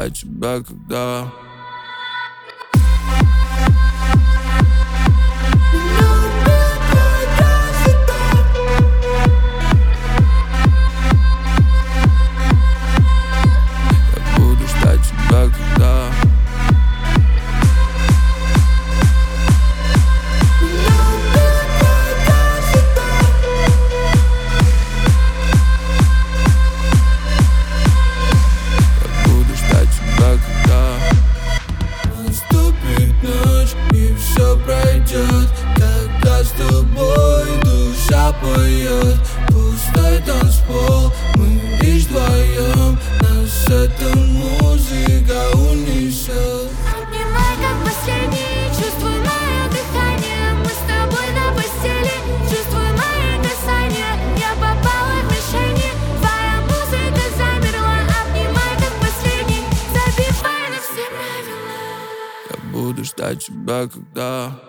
ждать тебя, когда я буду ждать тебя, когда наступит ночь и все пройдет, когда с тобой душа поет. Пустой танцпол, мы лишь вдвоем, нас эта музыка унесет. Обнимай как последний, чувствуй мое дыхание. Мы с тобой на постели, чувствуй мои касания. Я попала в мишени, твоя музыка замерла. Обнимай как последний, забивай на все правила. Я буду ждать тебя, когда